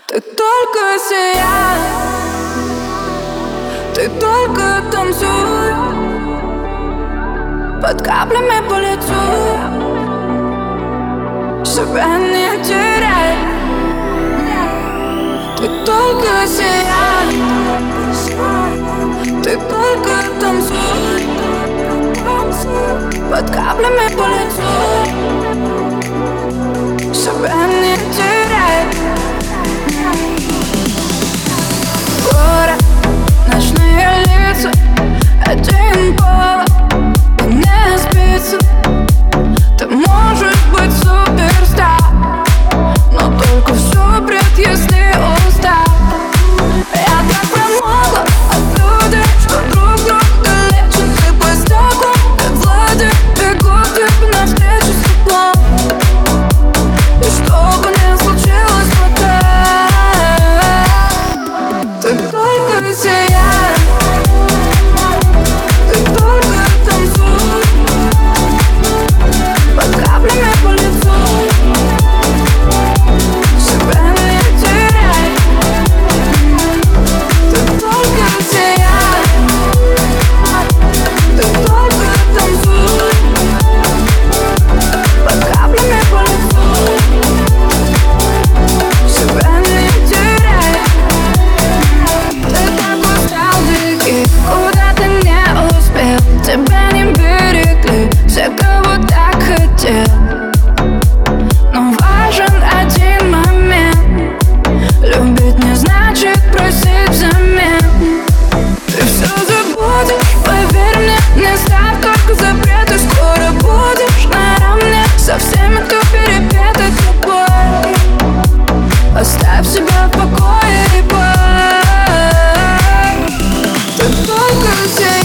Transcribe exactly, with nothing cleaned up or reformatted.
Ты только сияй, ты только танцуй, под каплями по лицу, себя не теряй. Ты только сияй, ты только танцуй, под каплями по лицу, себя не теряй. Город, ночные лица, один повод, и не спится. Ты можешь быть суперстар, но только все бред, если устал. Я так промокла от людей, что друг друга лечат. Ты по стеклам, как злодей, бегут тебе навстречу с теплом. И что бы ни случилось потом, ты только сияй, ты только танцуй, под каплями по лицу, себя не теряй. Ты только сияй, ты только танцуй, под каплями по лицу, себя не теряй. Ты так устал, беги, куда ты не успел. Тебя не берегли все, кого так хотел. Но важен один момент: любить не значит просить взамен. Ты все забудешь, поверь мне, не ставь только запреты. Скоро будешь наравне со всеми, кто перепетый тобой. Оставь себя в покое и бой. Ты только здесь.